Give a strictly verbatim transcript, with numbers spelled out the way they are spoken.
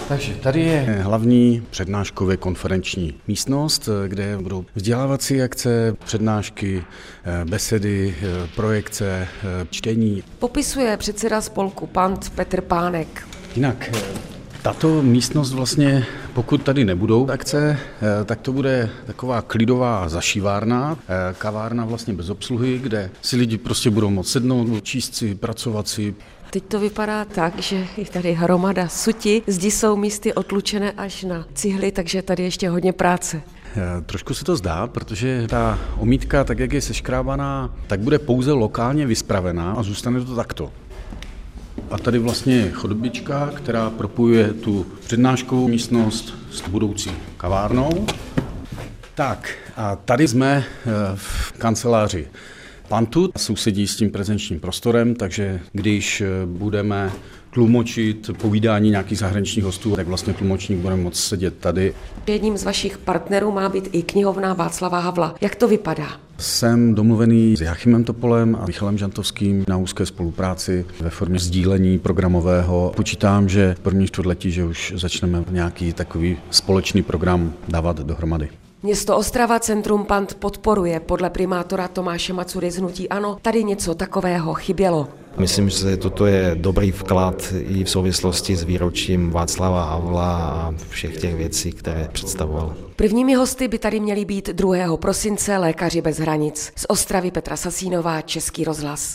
Takže tady je hlavní přednáškově konferenční místnost, kde budou vzdělávací akce, přednášky, besedy, projekce, čtení. Popisuje předseda spolku Pant Petr Pánek. Jinak tato místnost vlastně, pokud tady nebudou akce, tak to bude taková klidová zašívárna, kavárna vlastně bez obsluhy, kde si lidi prostě budou moct sednout, číst si, pracovat si. Teď to vypadá tak, že je tady hromada suti, zdi jsou místy otlučené až na cihly, takže tady ještě hodně práce. Trošku se to zdá, protože ta omítka, tak jak je seškrábaná, tak bude pouze lokálně vyspravená a zůstane to takto. A tady vlastně je chodbička, která propojuje tu přednáškovou místnost s budoucí kavárnou. Tak a tady jsme v kanceláři Pantu, sousedí s tím prezenčním prostorem, takže když budeme tlumočit povídání nějakých zahraničních hostů, tak vlastně tlumočník bude moct sedět tady. Jedním z vašich partnerů má být i knihovna Václava Havla. Jak to vypadá? Jsem domluvený s Jáchymem Topolem a Michalem Žantovským na úzké spolupráci ve formě sdílení programového. Počítám, že v první čtvrtletí, že už začneme nějaký takový společný program dávat dohromady. Město Ostrava Centrum Pant podporuje. Podle primátora Tomáše Macury z hnutí ANO tady něco takového chybělo. Myslím, že toto je dobrý vklad i v souvislosti s výročím Václava Havla a všech těch věcí, které představoval. Prvními hosty by tady měli být druhého prosince lékaři bez hranic. Z Ostravy Petra Sasínová, Český rozhlas.